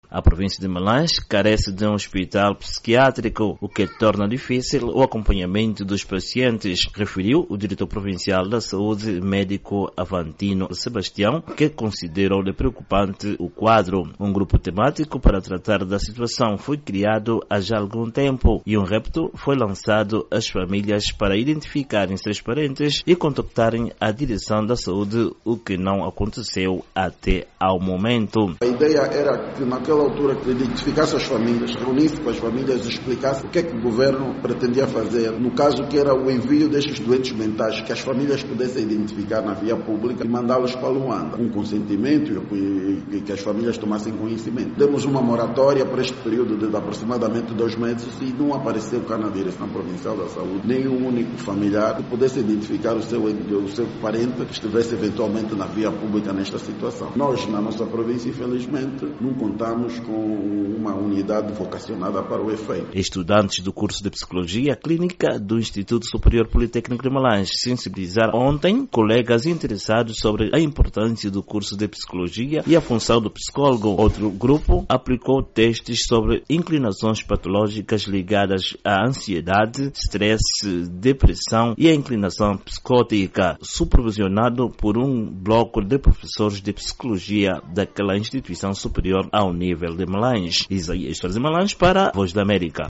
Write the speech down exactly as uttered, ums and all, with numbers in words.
A província de Melange carece de um hospital psiquiátrico, o que torna difícil o acompanhamento dos pacientes, referiu o diretor provincial da saúde, médico Avantino Sebastião, que considerou de preocupante o quadro. Um grupo temático para tratar da situação foi criado há já algum tempo e um repto foi lançado às famílias para identificarem seus parentes e contactarem a direção da saúde, o que não aconteceu até ao momento. A ideia era que naquela altura que identificasse as famílias, reunisse com as famílias e explicasse o que é que o governo pretendia fazer, no caso que era o envio destes doentes mentais, que as famílias pudessem identificar na via pública e mandá-los para Luanda, com consentimento e, e que as famílias tomassem conhecimento. Demos uma moratória para este período de, de aproximadamente dois meses e não apareceu cá na direção provincial da saúde nenhum único familiar que pudesse identificar o seu, o seu parente que estivesse eventualmente na via pública nesta situação. Nós, na nossa província, infelizmente, não contamos com uma unidade vocacionada para o efeito. Estudantes do curso de Psicologia Clínica do Instituto Superior Politécnico de Melange sensibilizaram ontem colegas interessados sobre a importância do curso de Psicologia e a função do psicólogo. Outro grupo aplicou testes sobre inclinações patológicas ligadas à ansiedade, estresse, depressão e a inclinação psicótica, supervisionado por um bloco de professores de psicologia daquela instituição superior ao nível de Melange. Isaías Melange para a Voz da América.